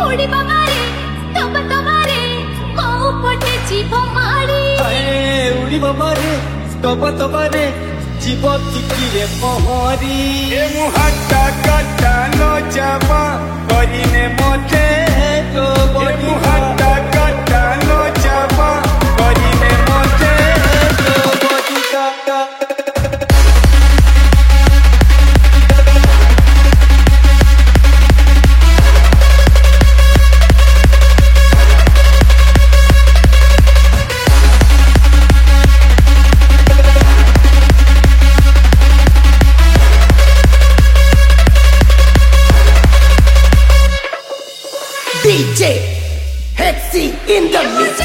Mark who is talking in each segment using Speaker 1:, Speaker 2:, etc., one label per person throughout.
Speaker 1: उड़ी बाबारे तबारे मऊ पटे जीव मारी
Speaker 2: उड़ी बाबारे तबारे जीव तिकिरे पहरी
Speaker 3: ए मुहाटा काटा न जाबा करिने मते
Speaker 2: तो
Speaker 3: ए मुहाटा काटा न जाबा करिने मते
Speaker 2: तो बॉडी का
Speaker 4: DJ Hexy in the mix.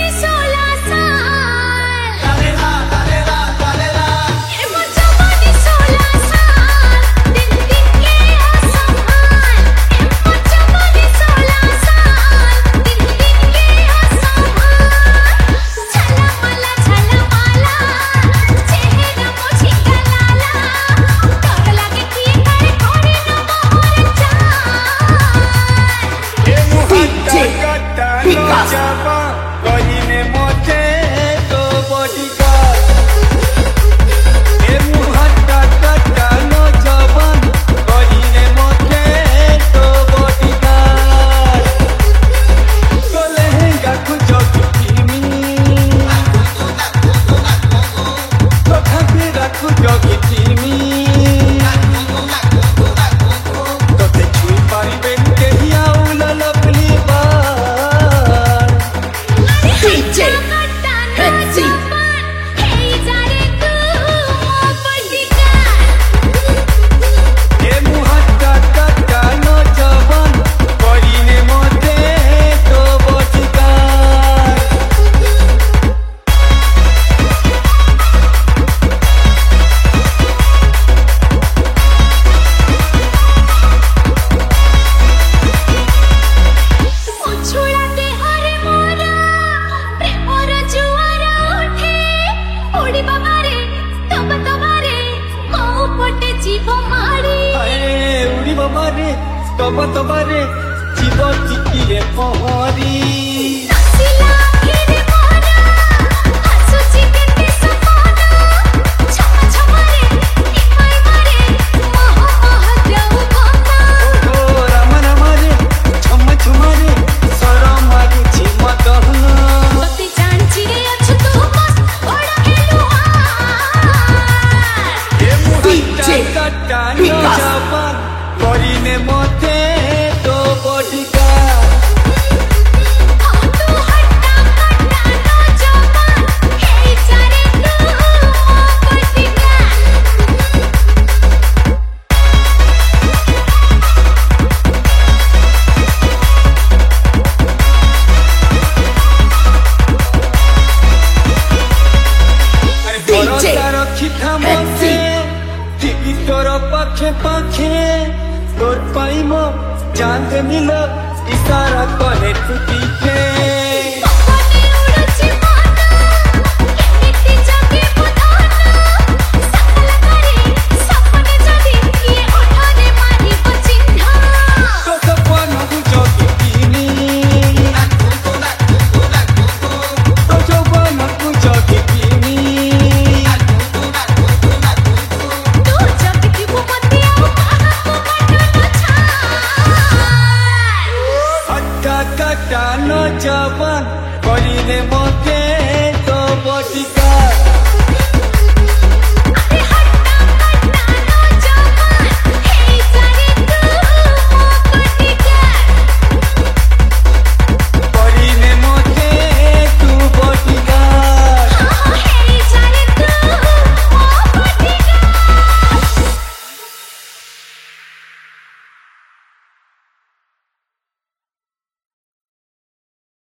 Speaker 2: तबारे जीव तिकिरे पहरी मते तो बॉडी का पाखे पाखे तोर पाइमो चांद मिल इशारा करे तू पीछे काटा न जाबन करिने मते तो बटिका